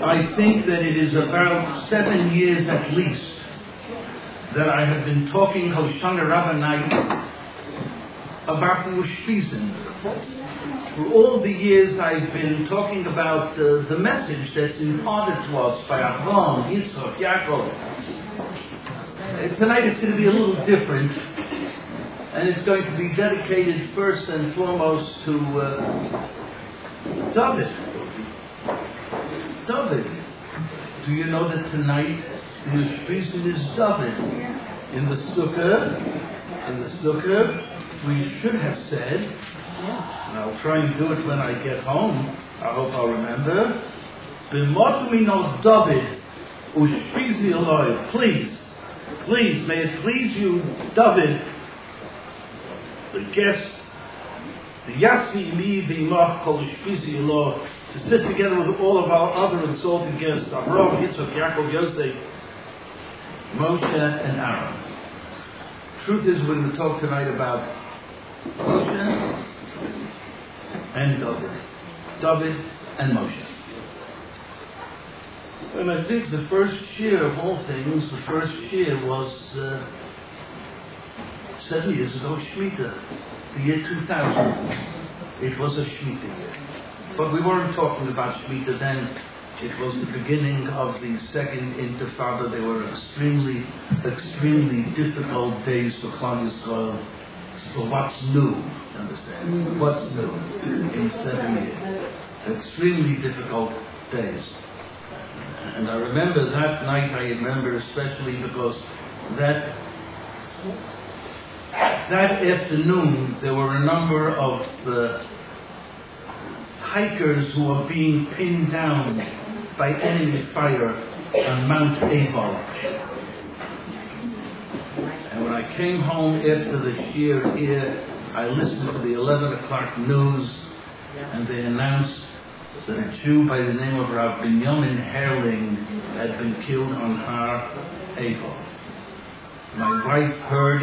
I think that it is about 7 years at least that I have been talking Hoshana Rabbah night about the Ushpizin. For all the years I've been talking about the message that's imparted to us by Avraham, Yitzchak, Yaakov. Tonight it's going to be a little different, and it's going to be dedicated first and foremost to David. David. Do you know that tonight the Ushpizin is David? In the Sukkah, we should have said, and I'll try and do it when I get home, I hope I'll remember, B'motumino David, Ushpizi Eloi, please, may it please you, David, the guest, the Yasvi Mi V'imach Kol Ushpizi Eloi, to sit together with all of our other exalted guests, Avraham, Yitzchak, Yaakov, Yosef, Moshe, and Aaron. Truth is, we're going to talk tonight about Moshe and David and Moshe. And I think the first year of all things, the first year was 7 years ago, Shemitah, the year 2000. It was a Shemitah year. But we weren't talking about Shemitah then. It was the beginning of the second Intifada. They were extremely difficult days for Klal Yisrael. So what's new? Understand? What's new in 7 years? Extremely difficult days. And I remember that night. I remember especially because that afternoon there were a number of hikers who were being pinned down by enemy fire on Mount Ebal. And when I came home after the Shir here, I listened to the 11 o'clock news, and they announced that a Jew by the name of Rav Binyamin Herling had been killed on Har Ebal. My wife heard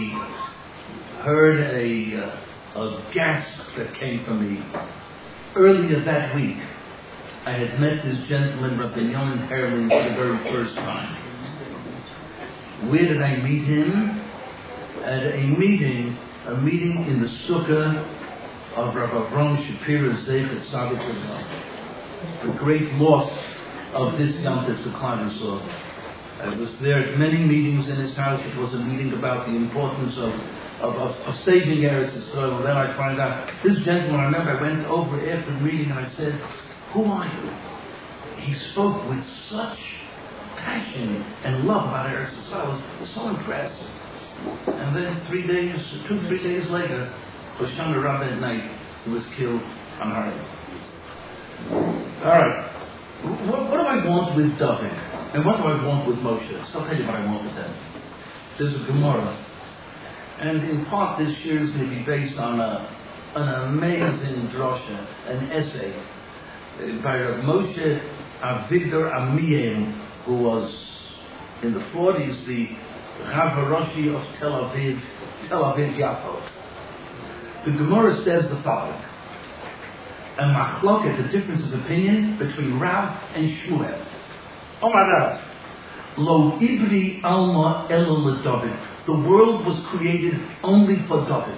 a gasp that came from me. Earlier that week, I had met this gentleman, Rav Binyamin Herling, for the very first time. Where did I meet him? At a meeting in the Sukkah of Rav Avram Shapira Zeichet Tzaddik Tzaddik. The great loss of this Yom Tov to Klal Yisrael. I was there at many meetings in his house. It was a meeting about the importance of saving Eretz Yisrael. And then I find out, this gentleman, I remember I went over after the meeting and I said, who are you? He spoke with such passion and love about Eretz Yisrael. I was so impressed. And then 3 days later, Hoshana Rabbah at night, he was killed on Har Ebal. All right. What do I want with David? And what do I want with Moshe? So I'll tell you what I want with them. There's a Gemara. And in part this year is going to be based on an amazing drosha, an essay by Rav Moshe Avigdor Amiel, who was in the 40s the Rav Haroshi of Tel Aviv Yafo. The Gemara says the following: a machloket, a difference of opinion between Rav and Shmuel. Oh my God! Lo ibri alma elo David. The world was created only for David.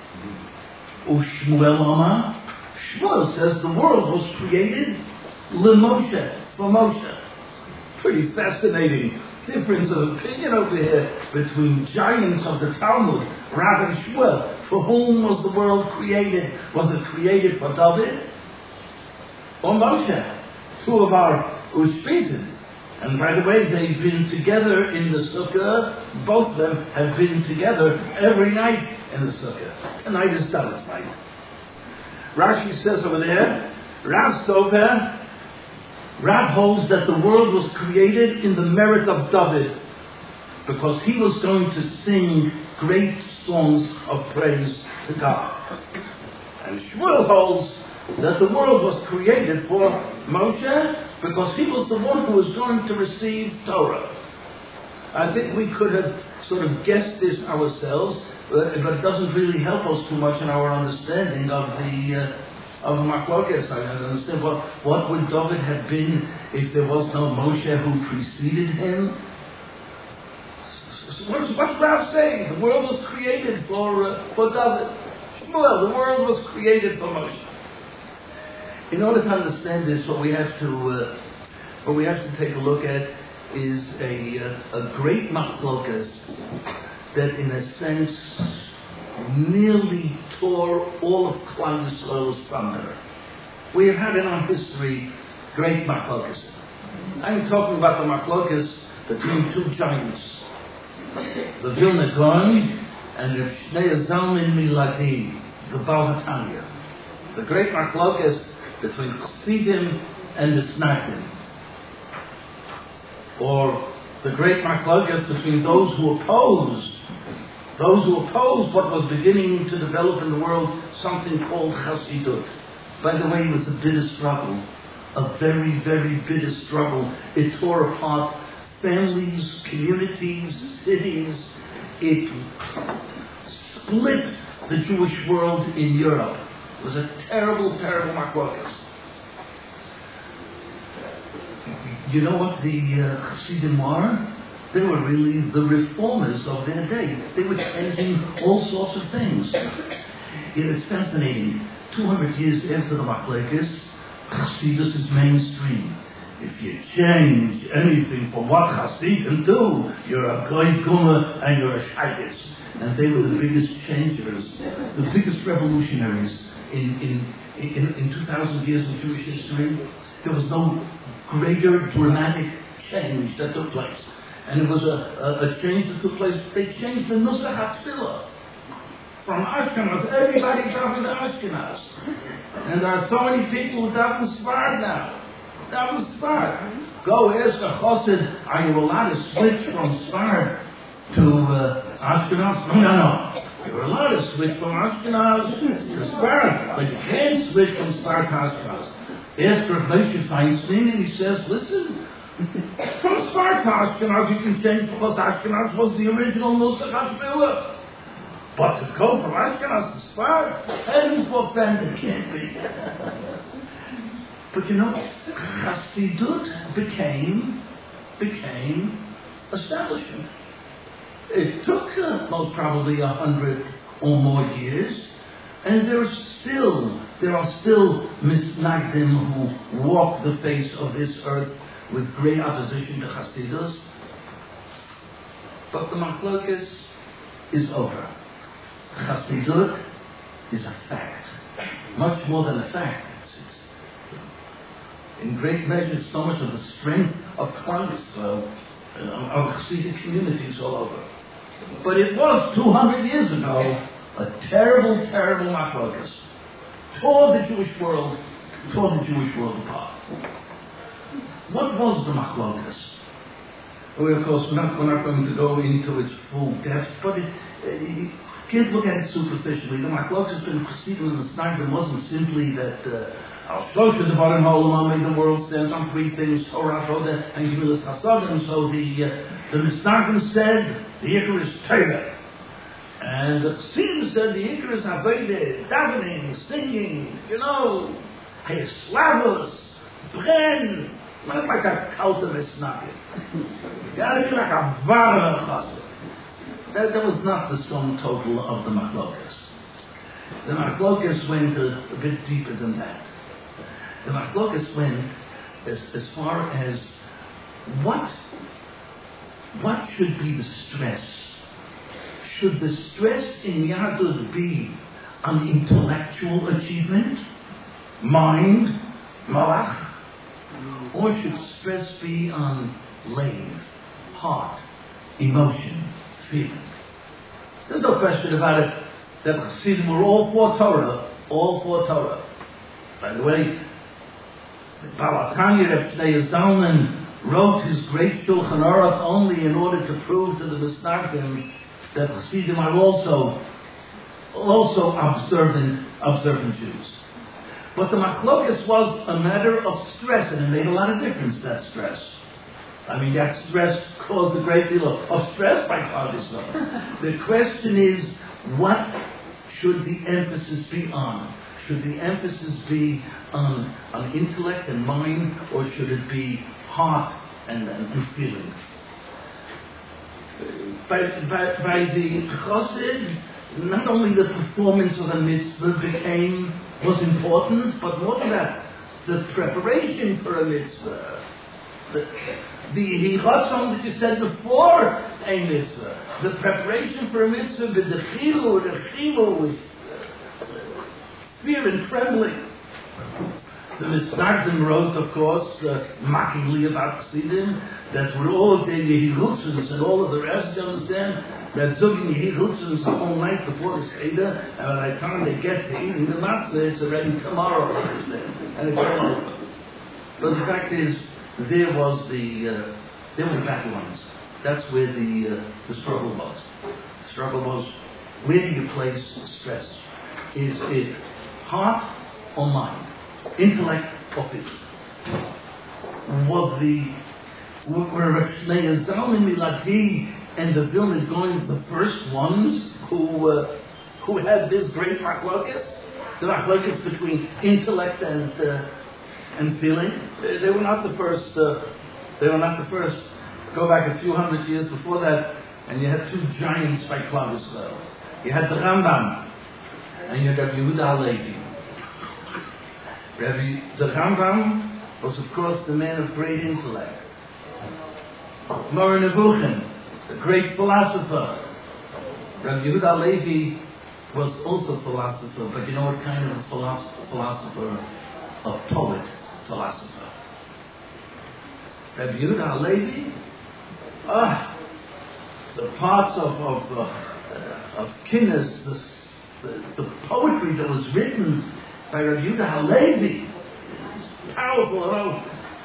Shmuel Amar. Shmuel says the world was created LeMoshe, for Moshe. Pretty fascinating difference of opinion over here between giants of the Talmud, Rav and Shmuel. For whom was the world created? Was it created for David or Moshe? Two of our Ushpizin. And by the way, they've been together in the Sukkah. Both of them have been together every night in the Sukkah. Tonight is David's night. Rashi says over there, Rav Sofer, Rav holds that the world was created in the merit of David because he was going to sing great songs of praise to God. And Shmuel holds that the world was created for Moshe because he was the one who was going to receive Torah. I think we could have sort of guessed this ourselves, but it doesn't really help us too much in our understanding of of Machlokes. I don't understand what would David have been if there was no Moshe who preceded him. What's Rav saying? The world was created for David. Well, the world was created for Moshe. In order to understand this, what we have to take a look at is a great Machlokes that, in a sense, nearly tore all of Klal Yisrael asunder. We have had in our history great Machlokes. I'm talking about the Machlokes between two giants, the Vilna Gaon and the Shnei Zalman Miladi, the Baal HaTanya. The great Machlokes between Chassidim and the Snagdim. Or the great Machlokes between those who opposed what was beginning to develop in the world, something called Chassidut. By the way, it was a bitter struggle, a very, very bitter struggle. It tore apart families, communities, cities. It split the Jewish world in Europe. It was a terrible, terrible Machlokes. You know what the Chassidim were? They were really the reformers of their day. They were changing all sorts of things. It's fascinating. 200 years after the Machlokes, Chassidus is mainstream. If you change anything from what Chassidim do, you're a Goy Gummer and you're a Shaitis. And they were the biggest changers, the biggest revolutionaries in 2,000 years of Jewish history. There was no greater dramatic change that took place. And it was a change that took place. They changed the Nusach HaTfilah. From Ashkenaz, everybody davened to Ashkenaz. And there are so many people who daven Sfard now. Daven Sfard. Go ask a Chassid, are you allowed to switch from Sfard to Ashkenaz? No. You're allowed to switch from Ashkenaz to Sfard. But you can't switch from Sfard to Ashkenaz. Ask Rav Moshe Feinstein, and he says, listen, from Sfard to Ashkenaz you can change because Ashkenaz was the original Nusach HaTfilah. But to go from Ashkenaz to Sfard, heavens forfend, it can't be. But you know, Chassidut became establishment. It took most probably 100 or more years, and there are still Misnagdim who walk the face of this earth with great opposition to Chassidus. But the Machlokes is over. Chassidut is a fact. Much more than a fact. It's in great measure, so much of the strength of Klal Yisrael, of Chassidic communities all over. But it was 200 years ago a terrible, terrible Machlokes. Tore the Jewish world apart. What was the Machlokes? Well, of course, we're not going to go into its full depth, but you can't look at it superficially. The Machlokes between Chassidim and the Snagdim wasn't simply that Al-Shlosh Devarim Ha'olam made the world stands on three things: Torah, Chodah, and Gemilas Chasadim. So the Misnagdim said the Ikar is Torah, and the Chassidim said the Ikar is Avodah, davening, singing, Slavos, Bren. Not like a cult of Misnagdim. You gotta be like a Vara Chassid. That was not the sum total of the Machlokes. The Machlokes went a bit deeper than that. The Machlokes went as far as what should be the stress. Should the stress in Yahudut be on intellectual achievement, mind, malach, or should stress be on lave, heart, emotion, feeling? There's no question about it that Chassidim were all for Torah. By the way, the Baal HaTanya, Reb Shnei Zalman, wrote his great Shulchan Aruch only in order to prove to the Misnagdim that Chassidim are also observant Jews. But the Machlokes was a matter of stress, and it made a lot of difference, that stress. I mean, that stress caused a great deal of stress by Klal Yisrael. The question is, what should the emphasis be on? Should the emphasis be on intellect and mind, or should it be heart and feeling? By the Chassid, not only the performance of a mitzvah was important, but more than that, the preparation for a mitzvah. The hichatzon that you said before a mitzvah. The preparation for a mitzvah with the chilu, with fear and trembling. The Misnagdim wrote, of course, mockingly about Chassidim, that with all of the Yehilutzins and all of the rest, you understand, that Zugin Yehilutzins the whole night before the Seder, and by the time they get to eating the matzah, it's already tomorrow, understand, and it's all over. But the fact is, there were the battle lines. That's where the struggle was. The struggle was, where do you place stress? Is it heart or mind? Intellect or physical? Were Shnei Zalman Miladi and the Vilna going the first ones who had this great machlokas? The machlokas between intellect and feeling. They were not the first. Go back a few hundred years before that, and you had two giants by Klal Yisrael. You had the Rambam, and you had Yehuda Halevi. The Rambam was, of course, the man of great intellect. Moreh Nevuchim, the great philosopher. Rabbi Yehuda Halevi was also a philosopher, but you know what kind of a philosopher? A poet philosopher. Rabbi Yehuda Halevi, the parts of Kinnis, the poetry that was written by Rabbi Yehuda Halevi, powerful.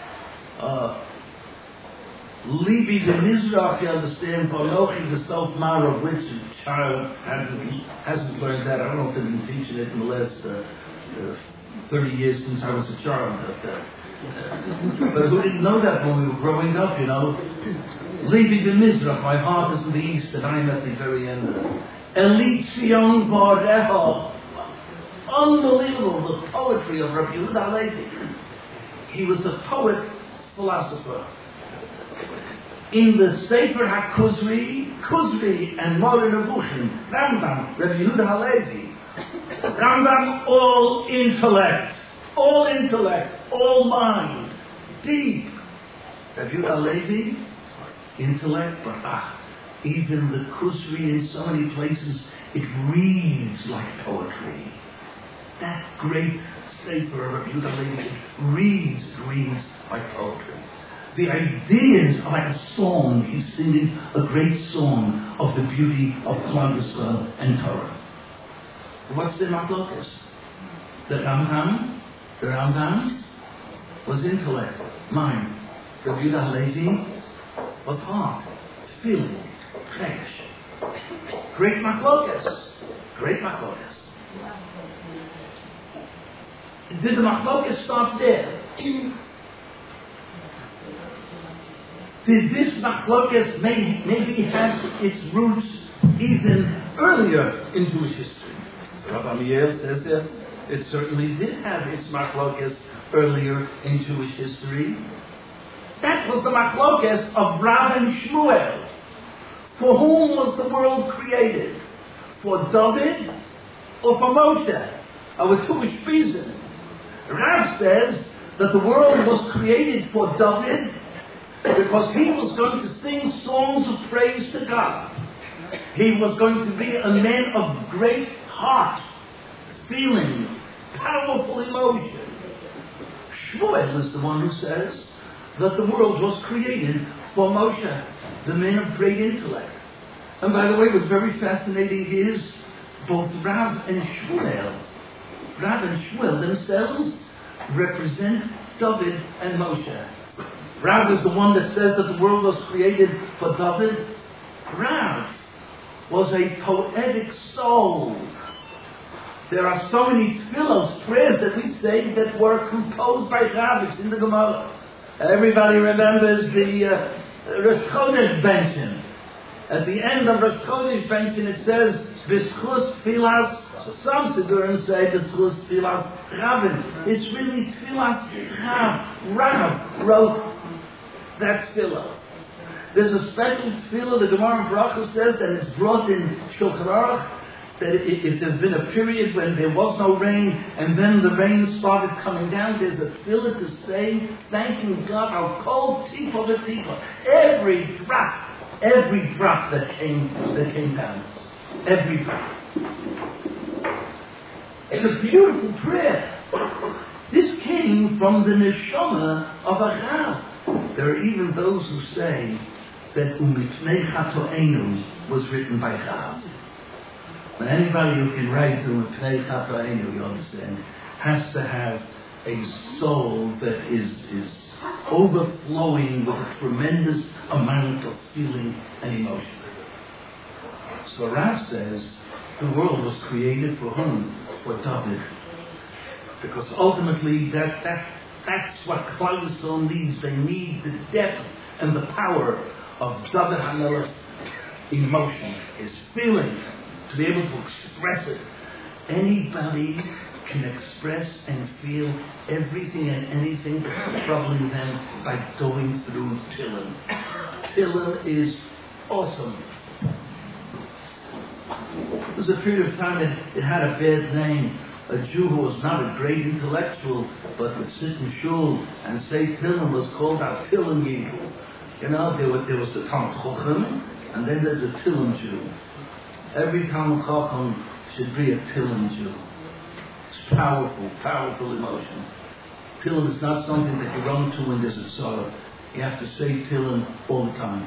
Libi the Mizrach, you understand, Bonochi the self-mara, which a child hasn't learned that. I don't know if they've been teaching it in the last 30 years since I was a child. But who didn't know that when we were growing up, you know? Libi the Mizrach, my heart is in the east, and I'm at the very end of it. Elitzion Boreho. Unbelievable, the poetry of Rabbi Yehuda Halevi. He was a poet, philosopher. In the Sefer HaKuzri, Kuzri and Moreh Nevuchim, Rambam, Rabbi Yehuda Halevi. Rambam, all intellect, all mind, deep. Rabbi Yehuda Halevi, intellect, but even the Kuzri in so many places, it reads like poetry. That great Sefer of Rabbi Yehuda Halevi reads like poetry. The ideas are like a song. He's singing a great song of the beauty of Klal Yisrael and Torah. What's the machlokas? The Rambam was intellect, mind. Rabbi Yehuda Halevi was heart, feeling, chesh. Great machlokas. Did the machlokas stop there? Did this machlokas maybe have its roots even earlier in Jewish history? So Rabbi Amiel says yes, it certainly did have its machlokas earlier in Jewish history. That was the machlokas of Rav and Shmuel. For whom was the world created? For David or for Moshe? Our Jewish reason. Rav says that the world was created for David because he was going to sing songs of praise to God. He was going to be a man of great heart, feeling, powerful emotion. Shmuel is the one who says that the world was created for Moshe, the man of great intellect. And by the way, what's very fascinating is both Rav and Shmuel themselves represent David and Moshe. Rav is the one that says that the world was created for David. Rav was a poetic soul. There are so many tefillos, prayers that we say that were composed by Rav. It's in the Gemara. Everybody remembers the Rosh Chodesh Benchen. At the end of Rosh Chodesh Benchen it says, B'schus Filas So some Siddurim say that it was Tfilas Rabin. It's really Tfilas Rav. Rav wrote that tefillah. There's a special tefillah, the Gemara in Bracha says, that it's brought in Shulchan Aruch, that if there's been a period when there was no rain, and then the rain started coming down, there's a tefillah to say, thanking God, our cold tipa v'tipa, every drop that came down. Every drop. It's a beautiful prayer. This came from the neshama of a Chav. There are even those who say that Umitnei Chatoenu was written by Chav. But anybody who can write Umitnei Chatoenu, you understand, has to have a soul that is overflowing with a tremendous amount of feeling and emotion. So Rav says the world was created for whom? For David. Because ultimately that's what Klal Yisrael needs. They need the depth and the power of David HaMelech's emotion, his feeling, to be able to express it. Anybody can express and feel everything and anything that's troubling them by going through Tehillim. Tehillim is awesome. There was a period of time it had a bad name. A Jew who was not a great intellectual, but would sit in shul and say Tehillim was called a Tehillim Yidel. You know, there was the Talmud Chacham, and then there's a Tehillim Jew. Every Talmud Chacham should be a Tehillim Jew. It's powerful emotion. Tehillim is not something that you run to when there's a sorrow. You have to say Tehillim all the time.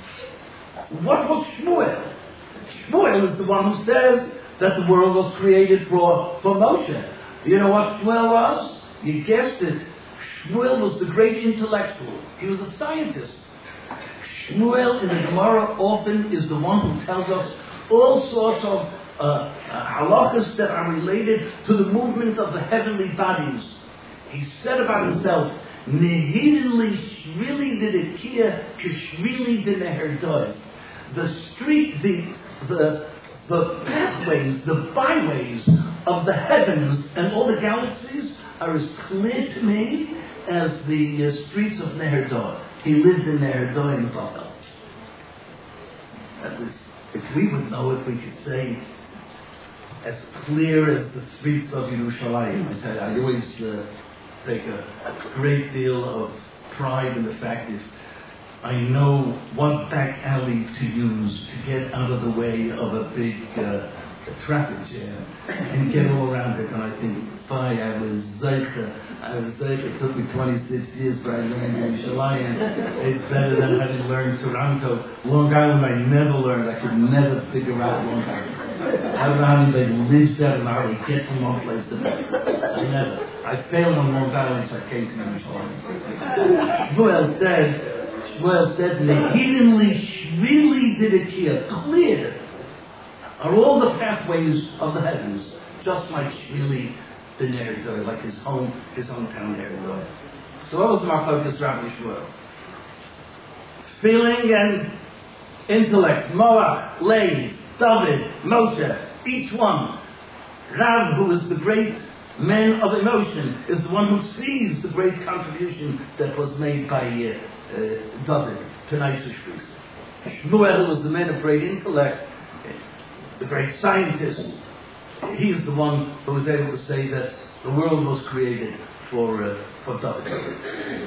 What was Shmuel? Shmuel is the one who says that the world was created for Moshe. You know what Shmuel was? You guessed it. Shmuel was the great intellectual. He was a scientist. Shmuel in the Gemara often is the one who tells us all sorts of halachas that are related to the movement of the heavenly bodies. He said about himself, Nehidli shvili didekia kishvili dineherdoi. The street, the pathways, the byways of the heavens and all the galaxies are as clear to me as the streets of Neherdor. He lived in Neherdor in Babel. That was, if we would know it, we could say, as clear as the streets of Yerushalayim. I always take a great deal of pride in the fact that I know what back alley to use to get out of the way of a big traffic jam and get all around it. And I think, I was zeicha. It took me 26 years, but I learned Yerushalayim. It's better than having learned Toronto. Long Island I never learned. I could never figure out Long Island. I don't know how anybody lives there and how they get from one place to the other. I never. I failed on Long Island, so I came to Yerushalayim. Shmuel said, Nehidinli shvili didekia, clear are all the pathways of the heavens, just like shvili dineherdoi, like his hometown Neherdoi. So what was my focus, Rabbi Shmuel? Feeling and intellect, Moach, Levi, David, Moshe, each one. Rav, who is the great man of emotion, is the one who sees the great contribution that was made by David to Neitzushvis. Shmuel was the man of great intellect, the great scientist. He is the one who was able to say that the world was created for David.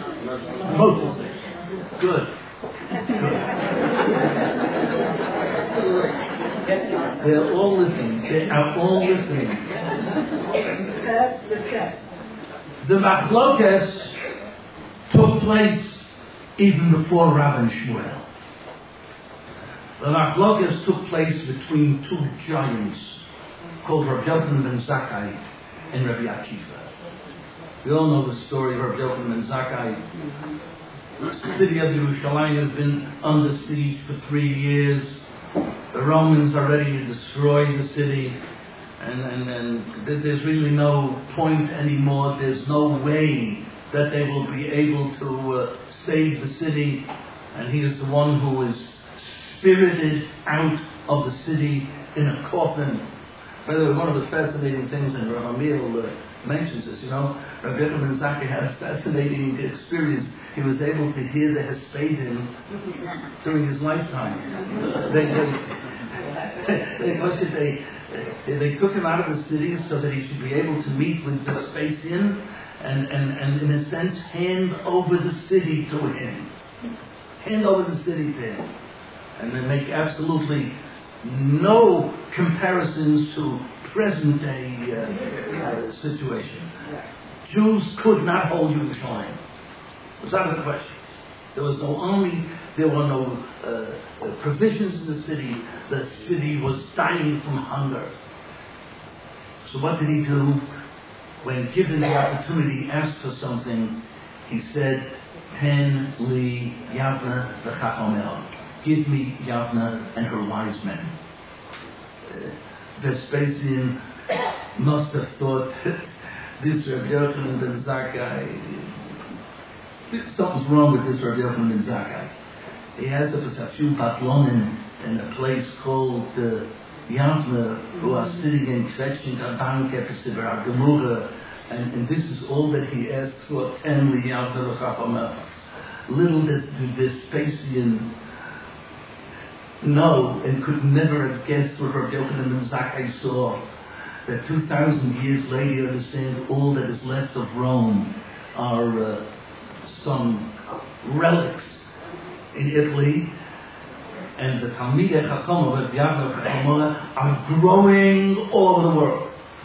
Moses. Good. They're all listening. They are all listening. The machlokes took place even before Rav and Shmuel. The machlokes took place between two giants called Rabbi Yochanan ben Zakkai and Rabbi Akiva. We all know the story of Rabbi Yochanan ben Zakkai. The city of Yerushalayim has been under siege for 3 years. The Romans are ready to destroy the city, and there's really no point anymore. There's no way that they will be able to save the city. And he is the one who is spirited out of the city in a coffin. By the way, one of the fascinating things, and Rav Amiel mentions this, Rabbi Yochanan ben Zakkai had a fascinating experience. He was able to hear the Hespedim during his lifetime. They took him out of the city so that he should be able to meet with the Vespasian and in a sense, hand over the city to him. Hand over the city to him. And they make absolutely no comparisons to present day situation. Jews could not hold Yerushalayim. It was out of the question. There were no provisions in the city. The city was dying from hunger. So what did he do? When given the opportunity, he asked for something. He said, "Ten li Yavna v'chachomel." Give me Yavna and her wise men. Vespasian must have thought this Rabbi Yochanan ben Zakkai, something's wrong with this Rabbi Yochanan ben Zakkai. He has a few patlonim in a place called Yavna, who are sitting in Kvetching Abank Episiver Gemura, and this is all that he asks for, ten li Yavna v'chachomel. Little did Vespasian know and could never have guessed what Rabbi Yochanan ben Zakkai saw, that 2,000 years later he understands all that is left of Rome are some relics in Italy, and the Talmidei Chacham of Rabbi Yavna are growing all over the world.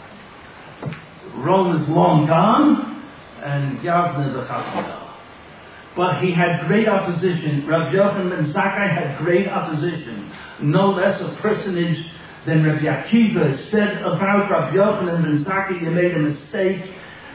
Rome is long gone, and Yavna the Chacham. But he had great opposition. Rabbi Yochanan ben Zakkai had great opposition. No less a personage than Rabbi Akiva said about Rabbi Yochanan ben Zakkai, "You made a mistake.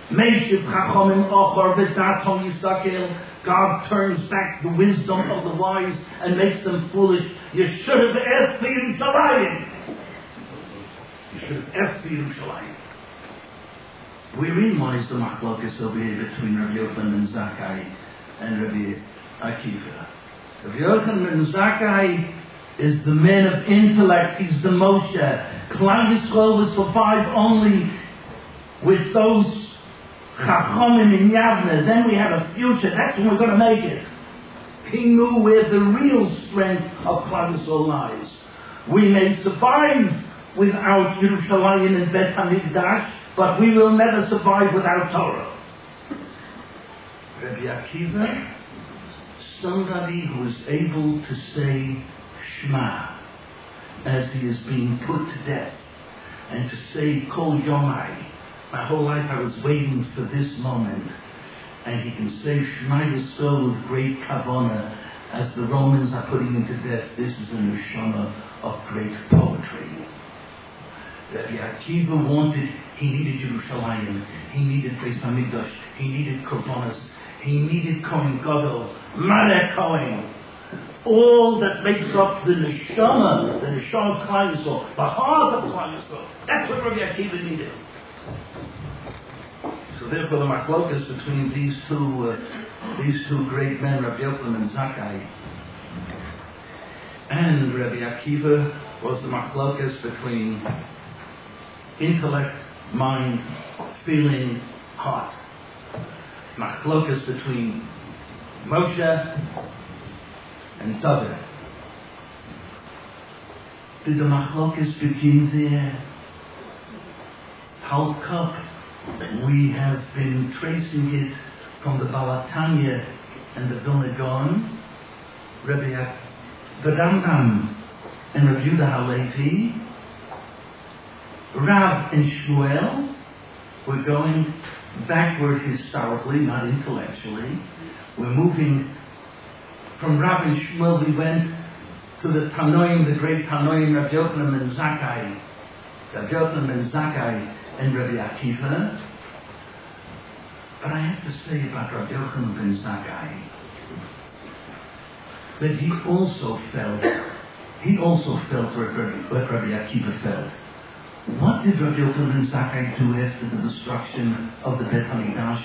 God turns back the wisdom of the wise and makes them foolish. You should have asked for Yerushalayim. You should have asked for Yerushalayim." We realize the machlokas over here between Rabbi Yochanan ben Zakkai and Rabbi Akiva. Rabbi Yochanan ben Zakkai is the man of intellect. He's the Moshe. Klal Yisrael will survive only with those Chachomim in Yavna. Then we have a future. That's when we're going to make it. He knew where the real strength of Klal Yisrael lies. We may survive without Yerushalayim and Bet HaMikdash, but we will never survive without Torah. Rabbi Akiva, somebody who is able to say Shema as he is being put to death, and to say Kol Yomai, my whole life I was waiting for this moment, and he can say Shema Yisrael with great kavanah as the Romans are putting him to death. This is a neshama of great poetry. Rabbi Akiva he needed Yerushalayim, he needed Beis HaMikdash, he needed Korbanos, he needed Kohen Gadol, Malek Kohen, all that makes up the neshama of Klal Yisrael, the heart of Klal Yisrael. That's what Rabbi Akiva needed. So therefore, the machlokas between these two great men, Rabbi Yochanan ben Zakkai and Rabbi Akiva, was the machlokas between intellect, mind, feeling, heart. Machlokas between Moshe and David. Did the machlokas begin there? Halkap, we have been tracing it from the Balatanya and the Vilna Gaon, Rabbi Rambam and Rabbi Yehuda Halevi, Rav and Shmuel. We're going backward historically, not intellectually. We're moving from Rav and Shmuel. We went to the Tanoim, the great Tanoim, Rabbi Yochanan ben Zakkai, and Rabbi Akiva. But I have to say about Rabbi Yochanan ben Zakkai that he also felt what Rabbi Akiva felt. What did Rabbi Yochanan ben Zakkai do after the destruction of the Bet HaMikdash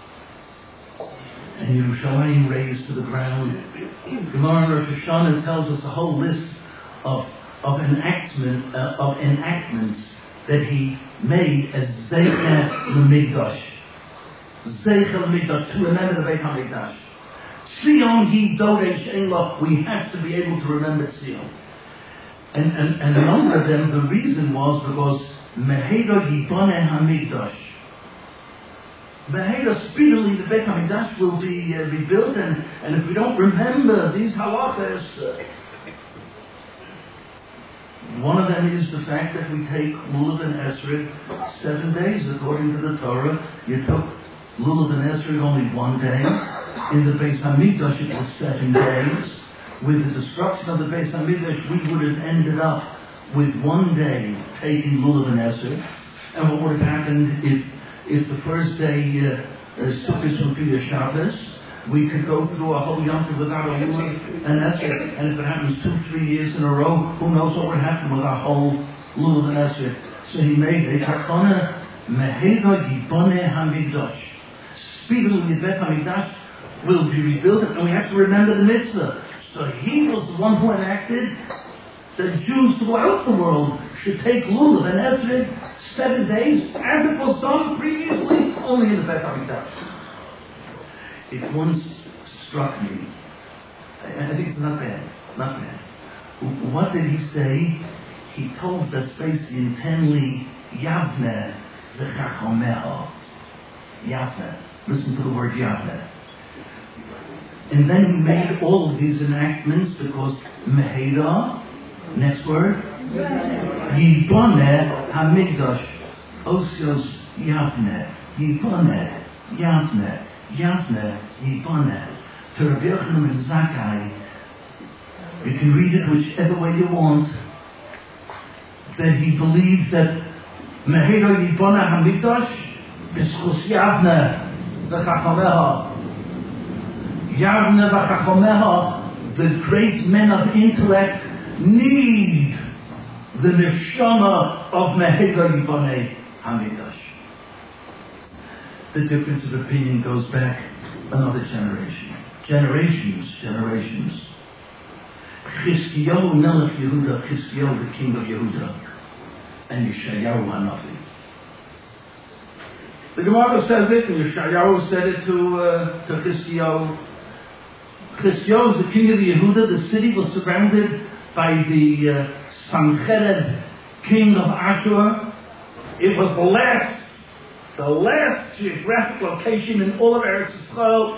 and Yerushalayim razed to the ground? Gemara Rosh Hashanah tells us a whole list of enactments that he made as Zeicher L'Mikdash. Zeicher L'Mikdash, to remember the Beit HaMikdash. Tzion hi Dodei She'en Lo, we have to be able to remember Tzion. And a number of them, the reason was because Mehedo Yiboneh HaMikdash. Mehedo, speedily the Beit HaMikdash will be rebuilt, and if we don't remember these halachas, one of them is the fact that we take Lulav and Esrog 7 days. According to the Torah, you took Lulav and Esrog only 1 day. In the Beis HaMikdash it was 7 days. With the destruction of the Beis HaMikdash, we would have ended up with 1 day taking Lulav and Esrog. And what would have happened if the first day Sukkot would be a Shabbos, we could go through a whole Yom Tov without a Lulav and Esrog. And if it happens 2-3 years in a row, who knows what would happen with our whole Lulav and Esrog. So he made a takana, Mehedo Yiboneh HaMikdash. Speedily the Beit HaMikdash will be rebuilt, and we have to remember the mitzvah. So he was the one who enacted that Jews throughout the world should take Lulav and Esrog 7 days, as it was done previously, only in the Beit HaMikdash. It once struck me, I think it's not bad. What did he say? He told Vespasian Tenli, Yavne v'chachomeha. Yavne. Listen to the word Yavne. And then he made all of these enactments because Mehedah, next word, Yiboneh HaMikdash, Osios Yavne, Yiboneh, Yavne, Yiboneh. To Rabbi Yochanan ben Zakkai, you can read it whichever way you want, that he believed that Mehedah Yiboneh HaMikdash, B'schus Yavne, V'chachomeha. Yavne v'chachomeha, the great men of intellect need the neshama of Mehedah Yiboneh HaMikdash. The difference of opinion goes back another generation. Generations. Chizkiyahu Melech Yehuda, Chizkiyahu the king of Yehuda, and Yeshayahu Hanavi. The Gemara says it, and Yeshayahu said it to Chizkiyahu. Chizkiyahu is the king of Yehuda. The city was surrounded by the Sanchered king of Ashur. It was the last geographic location in all of Eretz Yisrael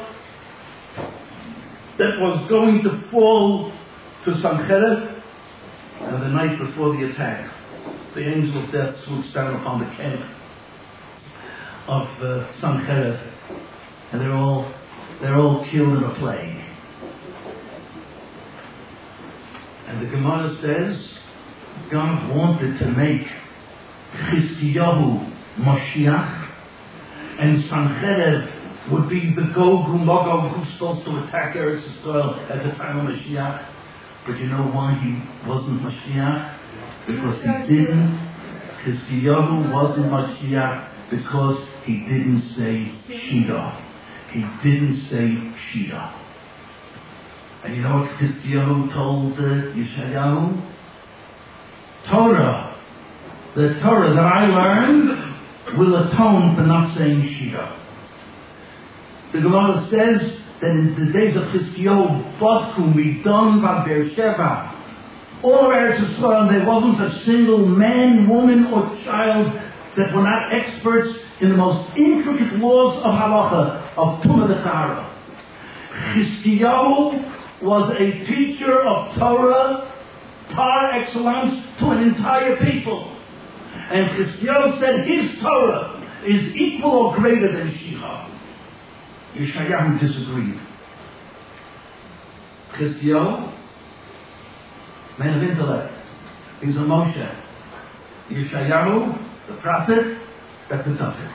that was going to fall to Sanchered. And the night before the attack, the angel of death swoops down upon the camp of Sanchered, and they're all killed in a plague. And the Gemara says God wanted to make Chizkiyahu Moshiach, and Sanchered would be the Gog Magog who's supposed to attack Eretz Yisrael at the time of Mashiach. But you know why he wasn't Mashiach? Because he didn't. Chizkiyahu wasn't Mashiach because he didn't say Shida. And you know what Chizkiyahu told Yeshayahu? Torah. The Torah that I learned will atone for not saying Shida. The Gemara says that in the days of Chizkiyahu, Bodku Midon Beersheba, all of Eretz Yisrael, there wasn't a single man, woman, or child that were not experts in the most intricate laws of halacha, of Tumah V'Tahara. Chizkiyahu was a teacher of Torah par excellence to an entire people. And Chizkiyahu said his Torah is equal or greater than Shicha. Yeshayahu disagreed. Chizkiyahu, man of intellect, he's a Moshe. Yeshayahu, the prophet, that's a David.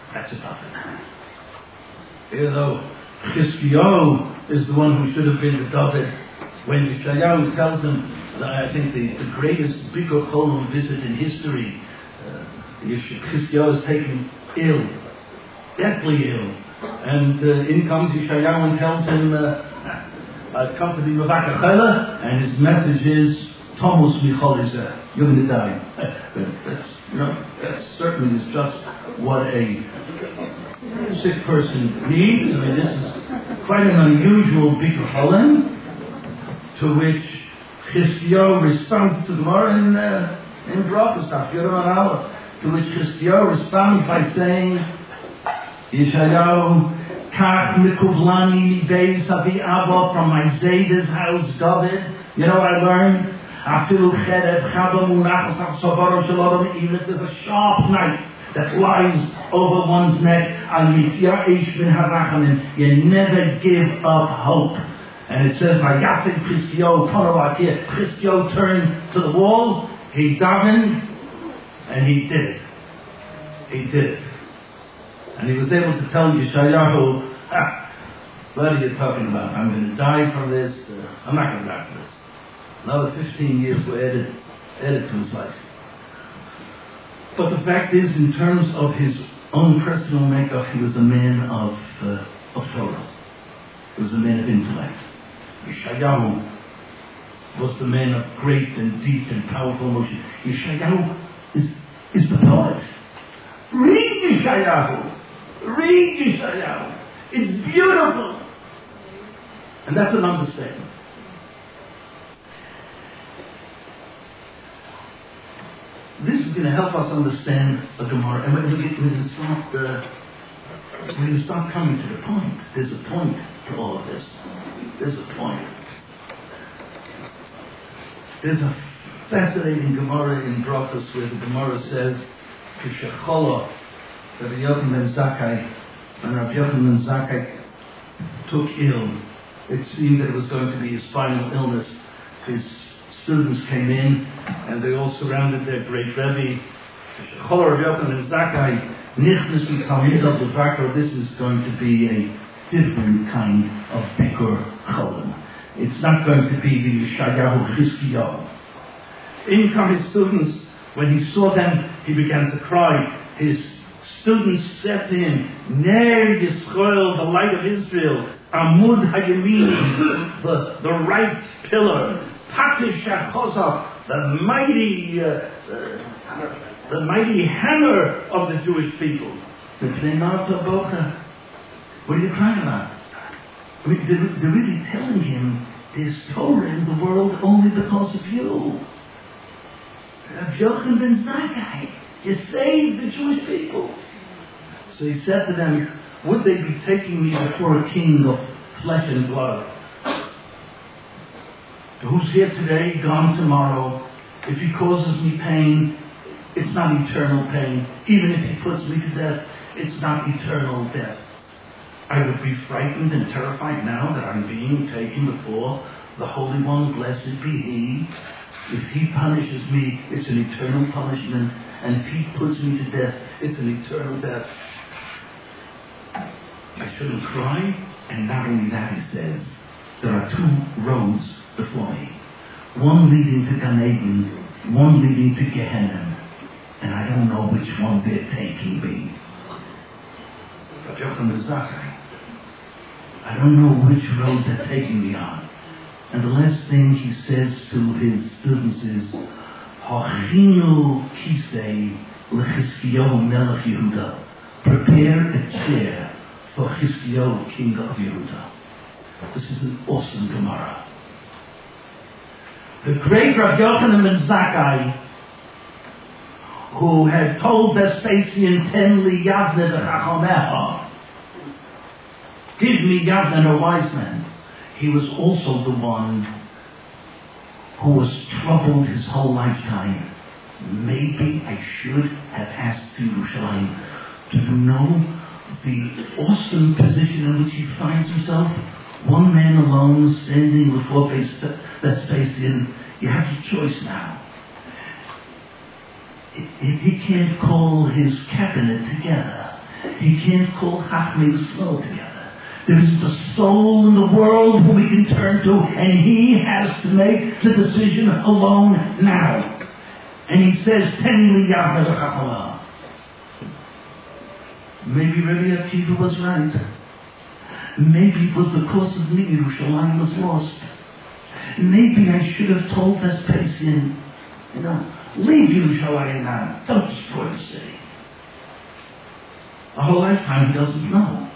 Even though Chizkiyahu is the one who should have been the David, when Yeshayahu tells him that I think the greatest Bikur Cholim visit in history, Chizkiyahu is taken ill, deathly ill, and in comes Yeshayahu and tells him, I've come to be Mevakach Chayla, and his message is, Thomas Michalizeh, you're going to die. That certainly is just what a sick person needs. I mean, this is quite an unusual Bikur Cholim, to which Chizkiyahu responds to the Gemara in Brachos, to which Chizkiyahu responds by saying, Yeshayahu, Kach Mikuvlani Midei Savi Abba, from my Zayda's house, David. You know what I learned? Afilu Cherev Chaba Munachas Achsavaro Shalom, even if there's a sharp knife that lies over one's neck, Al Yitzia Eish Bin Harachamim, you never give up hope. And it says, Vayafid Chizkiyahu Tonav Chizkiyahu turned to the wall, he davened, and he did it. He did it. And he was able to tell Yeshayahu, what are you talking about? I'm going to die from this. I'm not going to die from this. Another 15 years were added to his life. But the fact is, in terms of his own personal makeup, he was a man of Torah. He was a man of intellect. Yeshayahu was the man of great and deep and powerful emotion. Yeshayahu is the poet. Read Yeshayahu. Read Yeshayahu. It's beautiful. And that's an understatement. This is going to help us understand the Gemara. And we're going to start coming to the point. There's a point to all of this. There's a point. There's a fascinating Gemara in Brachos where the Gemara says, Kishachola, Rabbi Yochanan ben Zakkai, when Rabbi Yochanan ben Zakkai took ill, it seemed that it was going to be a spinal illness. His students came in and they all surrounded their great Rebbe. Kishachola Rabbi Yochanan ben Zakkai, Nichnas Talmid of the Vakar. This is going to be a different kind of Bikur Cholim. It's not going to be the Yeshayahu Chizkiyahu. In come his students. When he saw them, he began to cry. His students said to him, Ner Yisrael, the light of Israel, Amud HaYemini, the right pillar, Patish HaChozak, the mighty hammer of the Jewish people. What are you crying about? I mean, they're really telling him there's Torah in the world only because of you. Rabbi Yochanan ben Zakkai, you saved the Jewish people. So he said to them, would they be taking me before a king of flesh and blood? Who's here today, gone tomorrow. If he causes me pain, it's not eternal pain. Even if he puts me to death, it's not eternal death. I would be frightened and terrified now that I'm being taken before the Holy One, blessed be He. If He punishes me, it's an eternal punishment. And if He puts me to death, it's an eternal death. I shouldn't cry. And not only that, he says, there are two roads before me. One leading to Gan Eden, one leading to Gehenna. And I don't know which one they're taking me. Rabbi Yochanan ben Zakkai, I don't know which road they're taking me on. And the last thing he says to his students is, Hachinu kisei lechizkiyahu melech Yehuda. Prepare a chair for Chizkiyahu, king of Yehuda. This is an awesome Gemara. The great Rabbi Yochanan ben Zakkai, who had told Vespasian, Ten li Yavne v'chachomecha, give me Yavne, a wise man. He was also the one who was troubled his whole lifetime. Maybe I should have asked Yerushalayim. Do you know the awesome position in which he finds himself? One man alone standing before Vespasian. You have your choice now. He can't call his cabinet together. He can't call Chachmei Yisrael together. There isn't a soul in the world whom he can turn to, and he has to make the decision alone now. And he says, Ten li Yavne v'chachomecha. Maybe Rabbi Akiva was right. Maybe it was because of me Yerushalayim was lost. maybe I should have told Vespasian, leave Yerushalayim now. Don't destroy the city. A whole lifetime he doesn't know.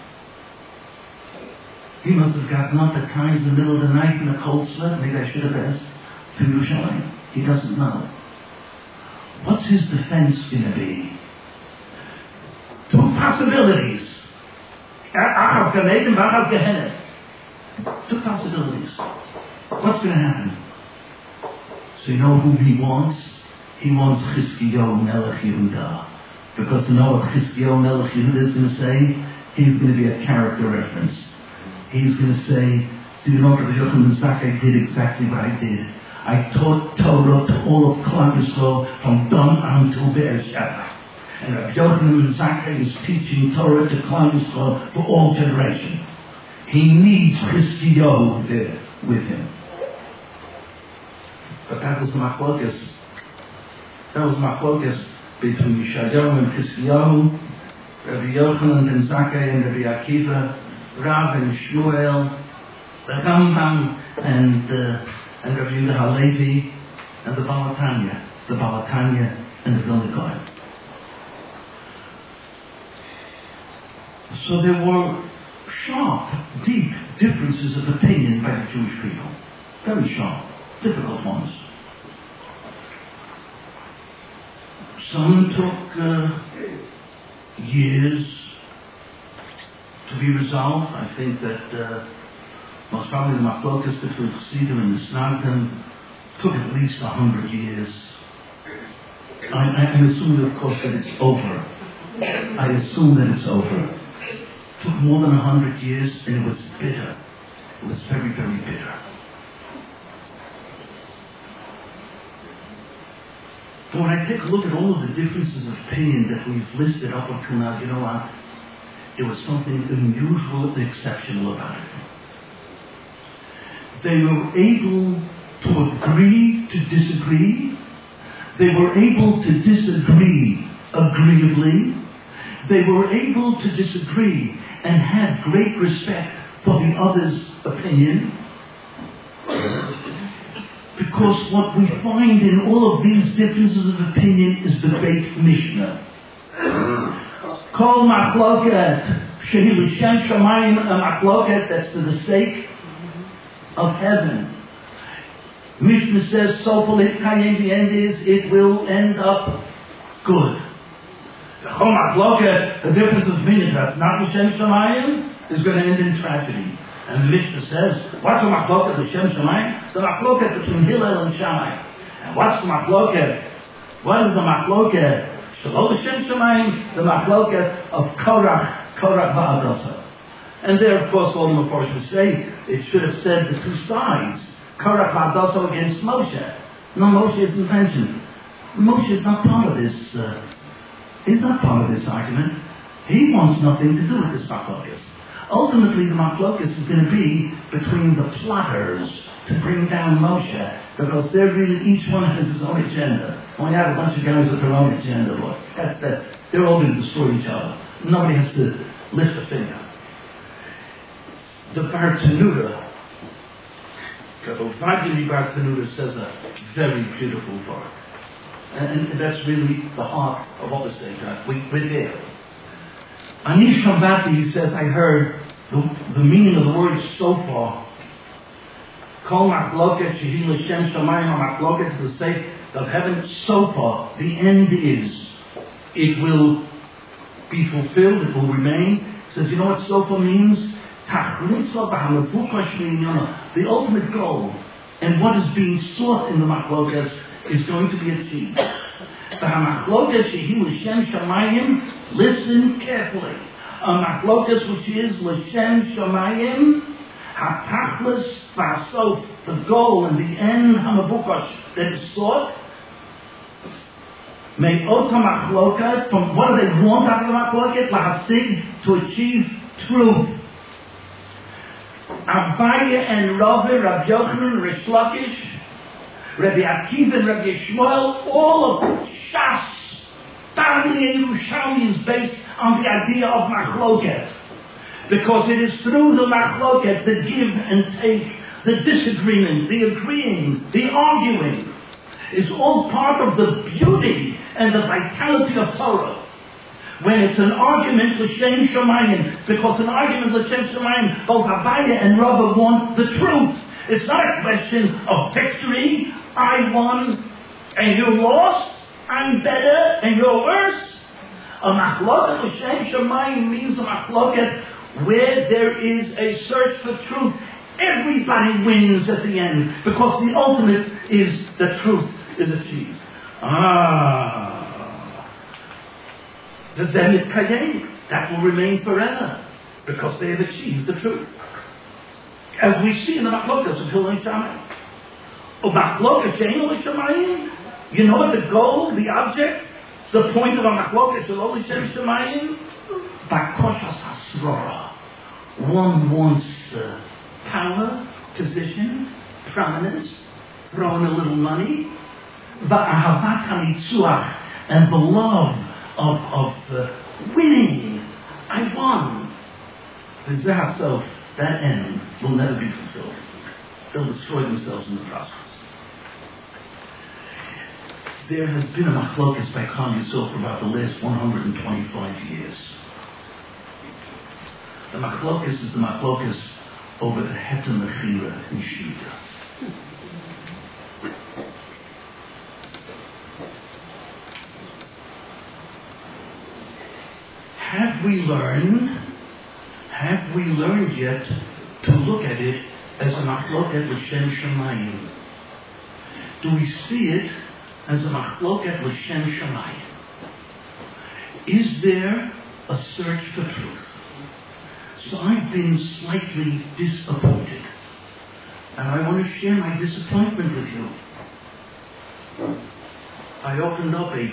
He must have gotten up at times in the middle of the night in a cold sweat. Maybe I should have asked to Yerushalayim. He doesn't know. What's his defense going to be? Two possibilities. Two possibilities. What's going to happen? So you know who he wants? He wants Chizkiyahu Melech Yehuda. Because to know what Chizkiyahu Melech Yehuda is going to say, he's going to be a character reference. He's going to say, do you know that Yochanan ben Zakkai did exactly what I did? I taught Torah to all of Klal Yisrael from Dan until Beersheba. And Rabbi Yochanan ben Zakkai is teaching Torah to Klal Yisrael for all generations. He needs Chizkiyahu there with him. But that was machlokas. That was machlokas between Yeshayahu and Chizkiyahu, Rabbi Yochanan ben Zakkai and Rabbi Akiva, Rav and Shmuel, the Rambam and Rabbi Yehuda Halevi, and the Baal HaTanya and the Vilna Gaon. So there were sharp, deep differences of opinion by the Jewish people. Very sharp, difficult ones. Some took years to be resolved. I think that most probably the machlokas between Chassidim and the Snagdim took at least 100 years. I'm assuming, of course, that it's over. I assume that it's over. It took more than 100 years, and it was bitter. It was very, very bitter. But when I take a look at all of the differences of opinion that we've listed up until now, you know what? There was something unusual and exceptional about it. They were able to agree to disagree. They were able to disagree agreeably. They were able to disagree and have great respect for the other's opinion. Because what we find in all of these differences of opinion is the great Mishnah. Kol machloket shehi l'shem shamayim, a machloket that's for the sake of heaven. Mishnah says, Sofal Itkayim, the end is, it will end up good. Kol machloket, the difference of opinion, that's not l'shem shamayim, is going to end in tragedy. And the Mishnah says, what's the machloket l'shem shamayim? The machloket between Hillel and Shammai. And what's the machloket? What is the machloket? Shalom l'shem shamayim, the machloket of Korach va'adasa. And there, of course, all the Mepharshim say, it should have said the two sides. Korach va'adasa against Moshe. No, Moshe isn't mentioned. Moshe is not part of this. He's not part of this argument. He wants nothing to do with this machloket. Ultimately, the machlokas is going to be between the plotters to bring down Moshe, because they're really, each one has his own agenda. When you have a bunch of guys with their own agenda, boy, they're all going to destroy each other. Nobody has to lift a finger. The Bartanura, Vagini Bartanura says a very beautiful word. And that's really the heart of what we're saying. We're there. Ani Shabati, he says, I heard the meaning of the word shofar. Kol machloket shehi l'shem shamayim, machloket for the sake of heaven. Shofar, the end is, it will be fulfilled, it will remain. He says, you know what shofar means? The ultimate goal, and what is being sought in the machloket is going to be achieved. The machloket shehi l'shem shamayim. Listen carefully. A machlokas which is l'shem shamayim, hatachlis v'asof, the goal and the end hamabukash that is sought. May ota machlokas, from what do they want out of the machlokas? Lahasig, to achieve truth. Abaye and Rabbi Yochanan, Rish Lakish, Rabbi Akiva and Rabbi Shmuel, all of Shas, Tani and Yerushalmi is based on the idea of machloket, because it is through the machloket, the give and take the disagreement, the agreeing, the arguing, is all part of the beauty and the vitality of Torah. When it's an argument l'shem shamayim, because an argument l'shem shamayim, both Abaye and Rava want the truth. It's not a question of victory. I won and you lost. I'm better and you're worse. A machloket l'shem shamayim means a machloket where there is a search for truth. Everybody wins at the end because the ultimate is the truth is achieved. The Zenit Kayim, that will remain forever because they have achieved the truth. As we see in the Machlokas of Hillel Shamayim. Machlokas She'ein Shamayim, you know what the goal, the object, the point of a Machlokas Hillel Shamayim? Bakoshas Hasrora. One wants power, position, prominence, throwing a little money, Ba'ahavat HaMitzuach, and the love of winning. I won. So that end will never be fulfilled. They'll destroy themselves in the process. There has been a machlokas by Klal Yisrael for about the last 125 years. The machlokas is the machlokas over the Heter Mechira in Shmita. Have we learned yet to look at it as a machloket l'shem shamayim? Do we see it as a machloket l'shem shamayim? Is there a search for truth? So I've been slightly disappointed, and I want to share my disappointment with you. I opened up a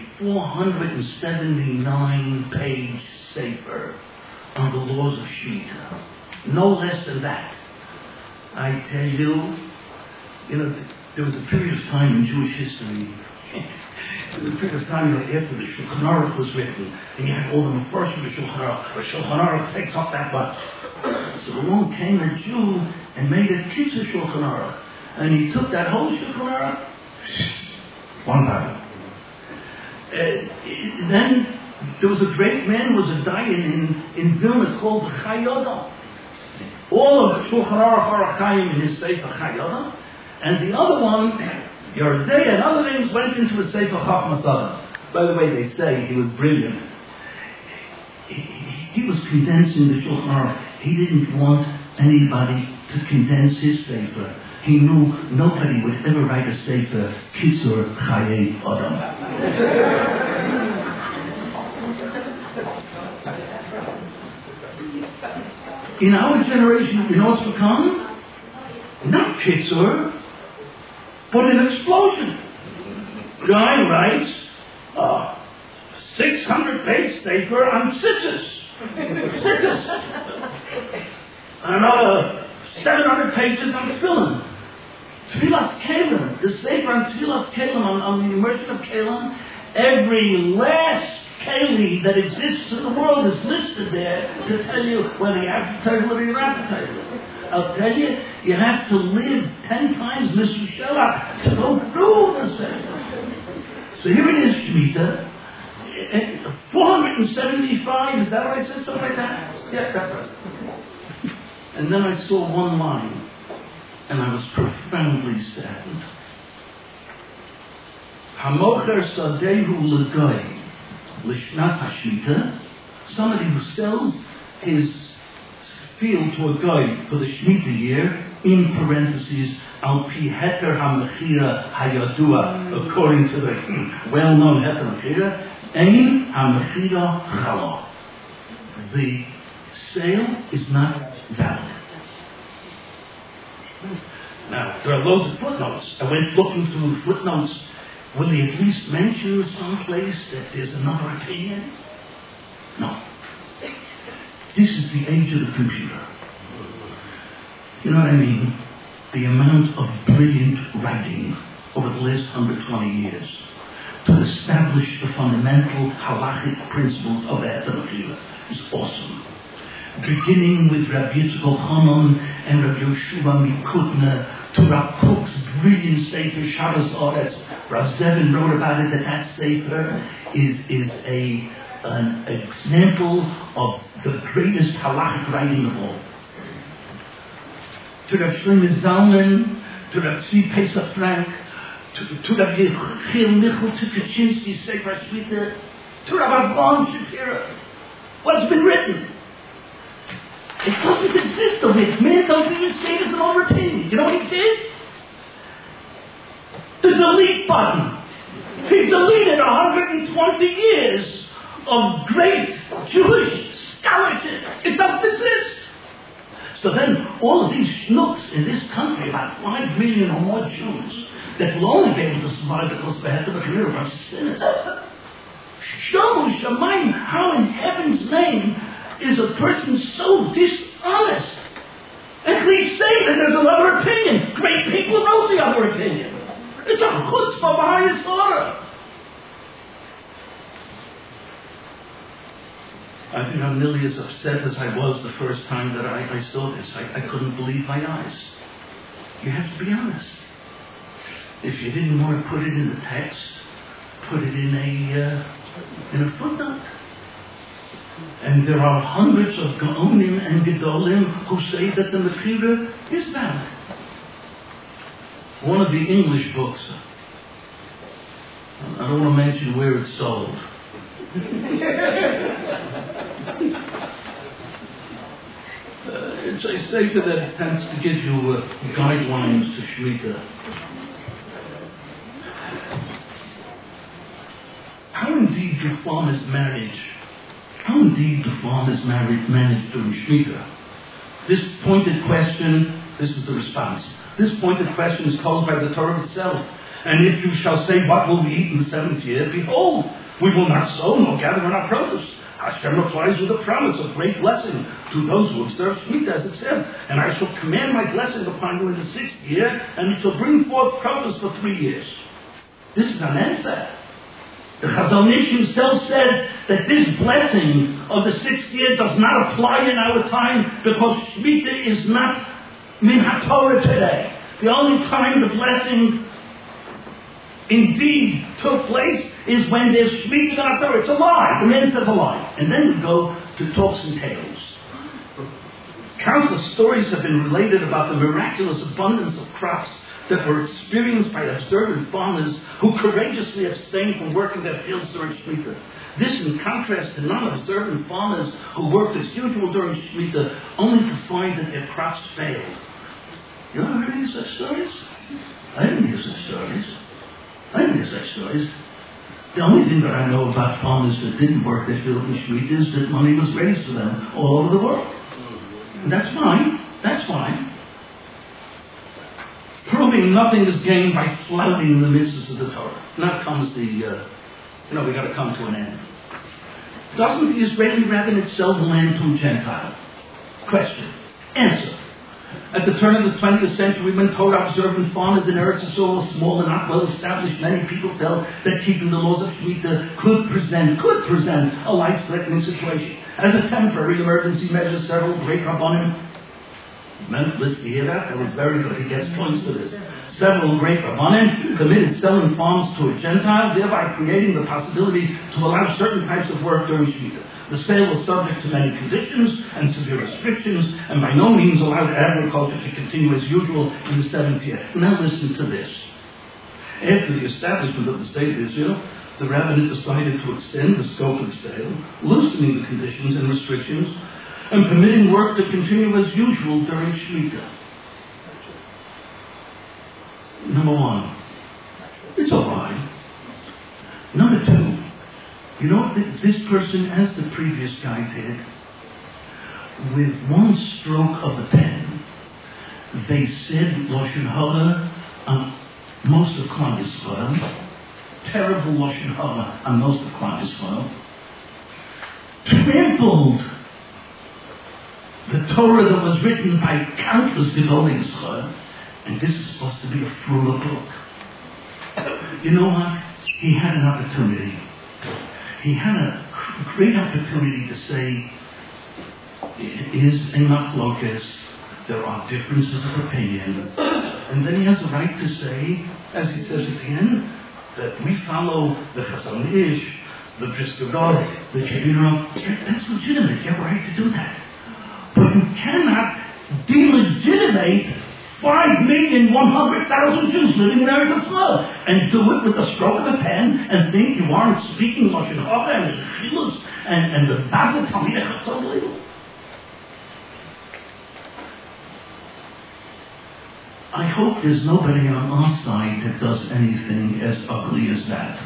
479-page sefer on the laws of Shemitah. No less than that. I tell you, there was a period of time in Jewish history, there was a period of time after the Shulchan Aruch was written, and you had all the Mefarshim of the Shulchan Aruch. The Shulchan Aruch takes up that much. So along came a Jew and made a Kitzur Shulchan Aruch, and he took that whole Shulchan Aruch, one paragraph. Then there was a great man who was a dayan in Vilna called the Chayodah. All of the Shulchan Aruch Arachayim in his Sefer Chayodah, and the other one, Yerdei and other names, went into his Sefer Chachmas Adam. By the way, they say he was brilliant. He was condensing the Shulchan Aruch. He didn't want anybody to condense his Sefer. He knew nobody would ever write a Sefer Kitzur Chayei Adam. In our generation, you know what's become? Not Kitzur, but an explosion. Guy writes 600-page Sefer on Tzitzis. Another 700 pages on Tefillin. Tfilas Kelim, the Sefer on Tfilas Kelim, on the immersion of Kelim, every last Keli that exists in the world is listed there to tell you whether you have to tell whether you don't have to tell. I'll tell you, you have to live 10 times Mr. Shelach to go through the Sefer. So here it is, Shemitah. 475, is that what I said? Something like that? Yeah, that's right. And then I saw one line, and I was profoundly saddened. Hamocher sadehu l'goy l'shnas hashmita, somebody who sells his field to a guy for the Shemitah year, in parentheses, al pi heter hamechira hayadua, according to the well-known heter mechira, ein hamechira chala. The sale is not valid. Now, there are loads of footnotes. I went looking through footnotes. Will they at least mention someplace that there's another opinion? No. This is the age of the computer. You know what I mean? The amount of brilliant writing over the last 120 years to establish the fundamental halachic principles of the Heter Mechira is awesome. beginning with Rabbi Yitzchak Hanon and Rabbi Yeshua Mikutna to Rav Kook's brilliant Sefer Shabbos Oretz. Rav Zevin wrote about it that Sefer is an example of the greatest halachic writing of all. To Rav Shlomo Zalman, to Rav Tzvi Pesach Frank, to Rav Yechiel Michal Tukachinsky Sefer Shmita, to Rav Avon Shapira. What's been written? It doesn't exist of it. Man doesn't even say it as an own opinion. You know what he did? The delete button. He deleted 120 years of great Jewish scholarship. It doesn't exist. So then all of these schnooks in this country, about 5 million or more Jews, that will only be able to survive because they have to become a bunch of sinners. Show Shemaim, how in heaven's name is a person so dishonest? And we say that there's another opinion. Great people wrote the other opinion. It's a chutzpah b'hayis orah. I think I'm nearly as upset as I was the first time that I saw this. I couldn't believe my eyes. You have to be honest. If you didn't want to put it in the text, put it in a footnote. And there are hundreds of Gaonim and Gedolim who say that the Mechira is valid. One of the English books, I don't want to mention where it's sold. It's a sefer that attempts to give you guidelines to Shemitah. How indeed do farmers manage during Shemitah? This pointed question, this is the response. This pointed question is posed by the Torah itself. And if you shall say, what will we eat in the seventh year? Behold, we will not sow nor gather in our produce. Hashem replies with a promise of great blessing to those who observe Shemitah, as it says. And I shall command my blessing upon you in the sixth year, and it shall bring forth produce for 3 years. This is an answer. The Chazal Ish himself said that this blessing of the sixth year does not apply in our time because Shemitah is not min HaTorah today. The only time the blessing indeed took place is when there's Shemitah in HaTorah. It's a lie. The man says a lie. And then we go to talks and tales. Countless stories have been related about the miraculous abundance of crops that were experienced by observant farmers who courageously abstained from working their fields during Shemitah. This in contrast to non-observant farmers who worked as usual during Shemitah, only to find that their crops failed. You ever heard any such stories? I didn't hear such stories. The only thing that I know about farmers that didn't work their fields in Shemitah is that money was raised for them all over the world. And that's fine. Proving nothing is gained by flouting the mitzvahs of the Torah. Now comes we got to come to an end. Doesn't the Israeli rabbinate sell the land to a Gentile? Question. Answer. At the turn of the 20th century, when Torah-observant farmers in Eretz Yisrael were small and not well established, many people felt that keeping the laws of Shemitah could present a life-threatening situation. As a temporary emergency measure, several great Rabbanim, Memphis, you hear that? That was very good. He gets points for this. Several great Rabbanim committed selling farms to a Gentile, thereby creating the possibility to allow certain types of work during Shemitah. The sale was subject to many conditions and severe restrictions, and by no means allowed agriculture to continue as usual in the seventh year. Now listen to this. After the establishment of the state of Israel, the rabbinate decided to extend the scope of the sale, loosening the conditions and restrictions, and permitting work to continue as usual during Shemitah. Number one, it's a lie. Number two, you know what this person, as the previous guy did, with one stroke of the pen, they said Lashon Hara on most of Klal Yisrael, terrible Lashon Hara on most of Klal Yisrael, trampled the Torah that was written by countless Gedolei Yisrael, and this is supposed to be a frugal book. You know what? He had an opportunity. He had a great opportunity to say, It is a machlokes. There are differences of opinion. And then he has a right to say, as he says at the end, that we follow the Chazon Ish, the Brisker God, the Kebirah. That's legitimate. You have a right to do that. But you cannot delegitimate 5,100,000 Jews living in Eretz Yisrael and do it with the stroke of a pen and think you aren't speaking Lashon Hara and Chilus and the Bazat Talmidei Chacham. I hope there's nobody on our side that does anything as ugly as that.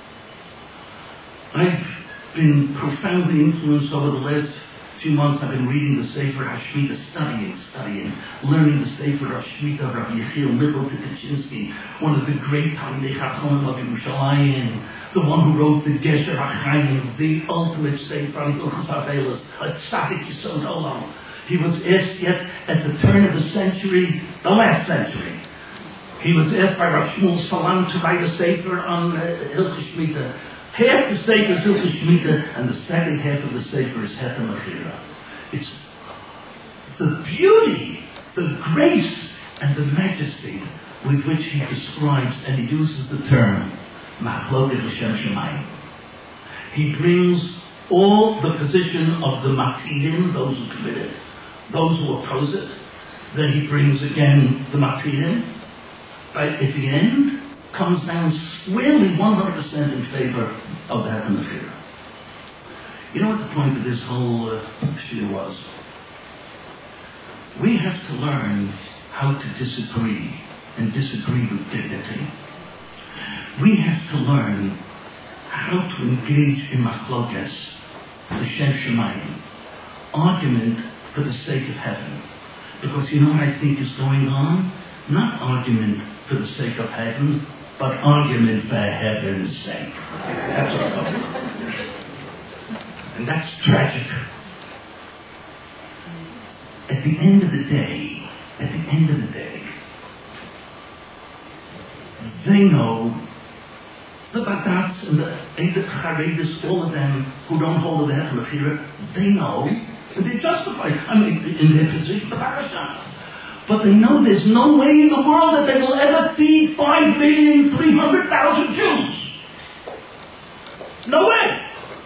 I've been profoundly influenced over the last few months. I've been reading the Sefer HaShemitah, studying, learning the Sefer HaShemitah of Rabbi Yechiel Michal Tukachinsky, one of the great Talmidei Chachamim of Yerushalayim, the one who wrote the Gesher HaChaim, the ultimate Sefer on Hilchos Avelos, a tzaddik Yisod Olam. He was asked yet at the turn of the century, the last century, he was asked by Rav Shmuel Salam to write a Sefer on Hilchos Shemitah. Half the Sefer is Hilchos Shemitah, and the second half of the Sefer is Heter Mechira. It's the beauty, the grace, and the majesty with which he describes, and he uses the term Machloket L'Shem Shemayim. He brings all the position of the Matidim, those who commit it, those who oppose it. Then he brings again the Matidim. But at the end, comes down squarely 100% in favor of the Heter Mechira. You know what the point of this whole shir was? We have to learn how to disagree, and disagree with dignity. We have to learn how to engage in machlokes, l'shem shemayim, argument for the sake of heaven. Because you know what I think is going on? Not argument for the sake of heaven, but argument for heaven's sake. That's what's going on. And that's tragic. At the end of the day, they know, the Badatz and the Eidet Charedis, all of them who don't hold the Heter Mechira, they know, and they're justified, in their position, the parasha. But they know there's no way in the world that they will ever feed 5,300,000 Jews. No way.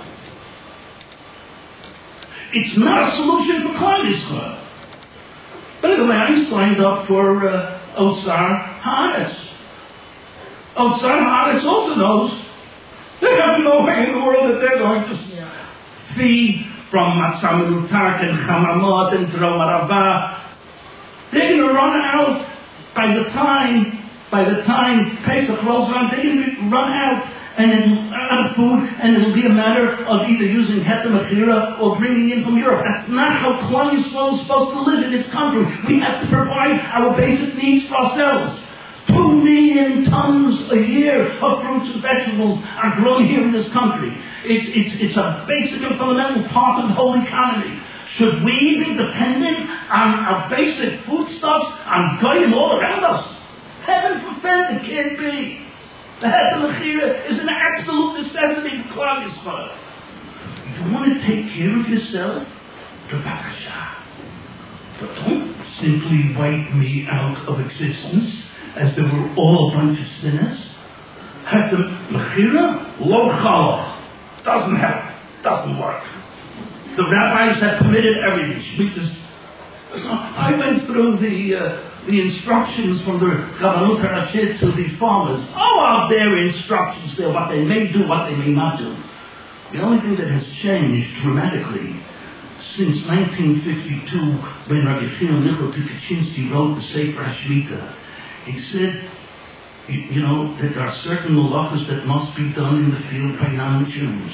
It's not a solution for Klal Yisrael. By the way, I signed up for Otsar Haaretz. Otsar Haaretz also knows they have no way in the world that they're going to feed from Matzah Menutak and Chamamot and Drom Arava. They're going to run out by the time Pesach rolls around. They're going to run out of food, and it'll be a matter of either using Heter Mechira or bringing in from Europe. That's not how Klal Yisrael is supposed to live in its country. We have to provide our basic needs for ourselves. 2 million tons a year of fruits and vegetables are grown here in this country. It's a basic and fundamental part of the whole economy. Should we be dependent on our basic foodstuffs, on goyim all around us? Heaven forbid, it can't be. The Heter Mechira is an absolute necessity for Klal Yisrael. You want to take care of yourself? B'vakasha. But don't simply wipe me out of existence as though we're all a bunch of sinners. Heter Mechira, lo chalach. Doesn't help. Doesn't work. The rabbis have permitted everything. I went through the instructions from the Rabbanut HaRashit to the farmers. All of their instructions there, what they may do, what they may not do. The only thing that has changed dramatically since 1952, when Rabbi Yechiel Michal Tukachinsky wrote the Sefer HaShemitah, he said, you know, that there are certain malachos that must be done in the field by non-Jews.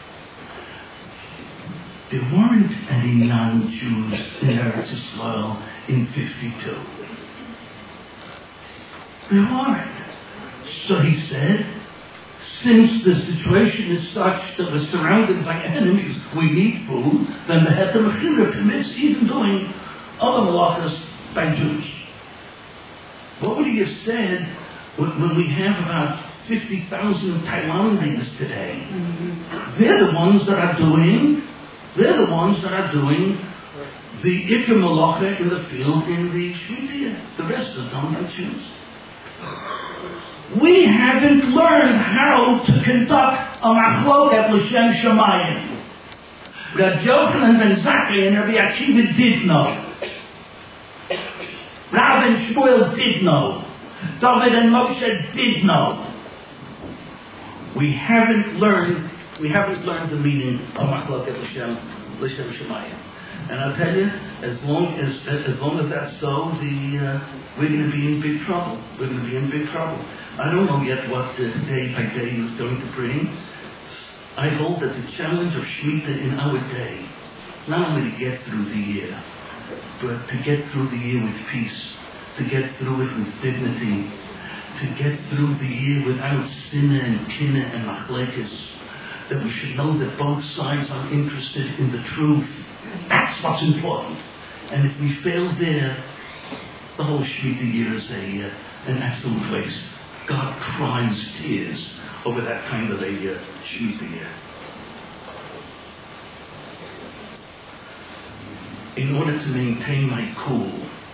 There weren't any non-Jews in Eretz Yisrael in 52. There weren't. So he said, since the situation is such that we're surrounded by enemies, we need food, then the Heter Mechira permits even doing other malachas by Jews. What would he have said when we have about 50,000 Tailandis today? They're the ones that are doing the Iker Malacha in the field in the Shemitah. The rest is done by Jews. We haven't learned how to conduct a machloket l'shem shamayim. Rabbi Yochanan ben Zakkai and Rabbi Akiva did know. Rav and Shmuel did know. David and Moshe did know. We haven't learned the meaning of machloket l'shem shamayim. And I'll tell you, as long as that's so, we're going to be in big trouble. We're going to be in big trouble. I don't know yet what day by day is going to bring. I hold that the challenge of Shemitah in our day, not only to get through the year, but to get through the year with peace, to get through it with dignity, to get through the year without sinah and kinah and machlekes, that we should know that both sides are interested in the truth. That's what's important. And if we fail there, the whole Shemitah year is an absolute waste. God cries tears over that kind of a Shemitah year. In order to maintain my cool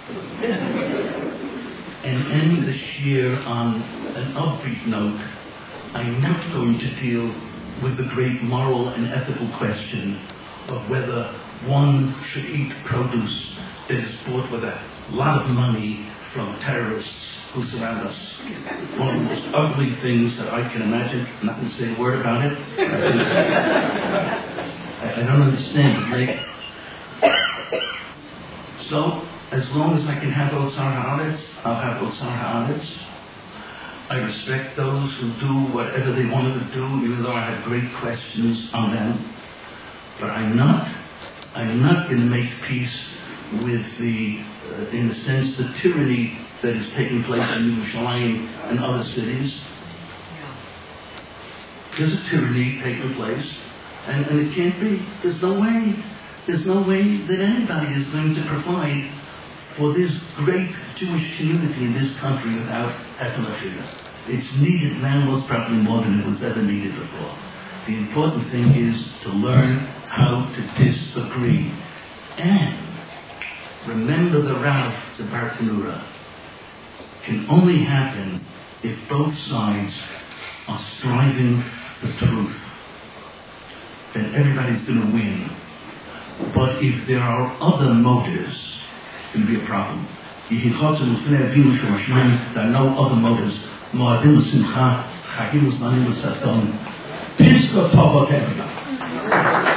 and end this year on an upbeat note, I'm not going to deal with the great moral and ethical question of whether one should eat produce that is bought with a lot of money from terrorists who surround us. One of the most ugly things that I can imagine. I'm not going to say a word about it. I don't understand it. So, as long as I can have Otzar Haaretz, I'll have Otzar Haaretz. I respect those who do whatever they wanted to do, even though I have great questions on them. But I'm not going to make peace with in a sense, the tyranny that is taking place in Yerushalayim and other cities. There's a tyranny taking place, and it can't be. There's no way that anybody is going to provide for this great Jewish community in this country without Heter. It's needed now most probably more than it was ever needed before. The important thing is to learn how to disagree. And remember the Rav Bartanura can only happen if both sides are striving for truth. Then everybody's going to win. But if there are other motives, it's going to be a problem. There are no other motives. Piska Tova Kevin.